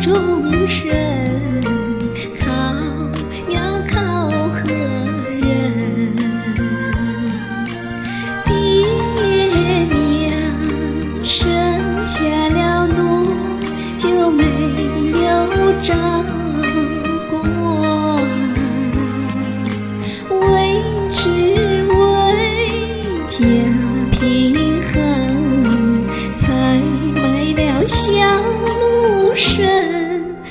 终身，靠要靠何人？爹娘生下了奴，就没有长官，为只为家平衡，才卖了小奴身。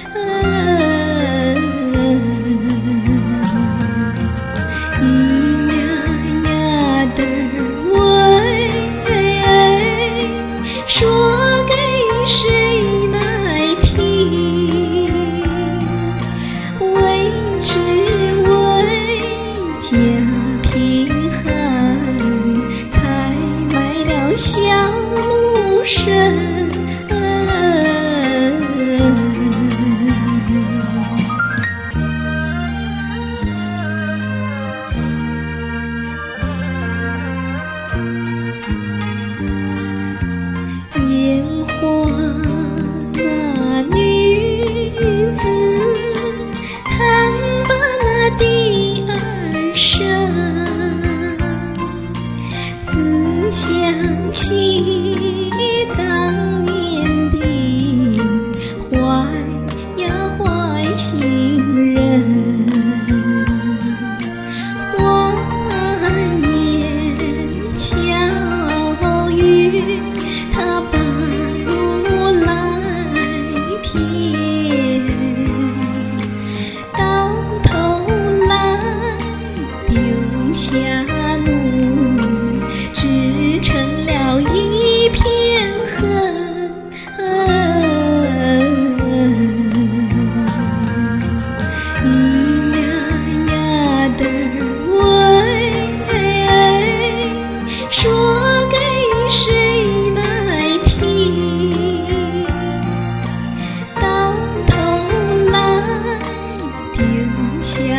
咿呀呀的喂，说给谁来听？为只为家平衡，才卖了小奴身。烟花那女子，弹罢那第二声，思想起当年的坏呀坏心人，欢言巧语他把路来骗，到头来丢下奴，只成了一片恨。咿呀呀的喂，说给谁来听？到头来丢下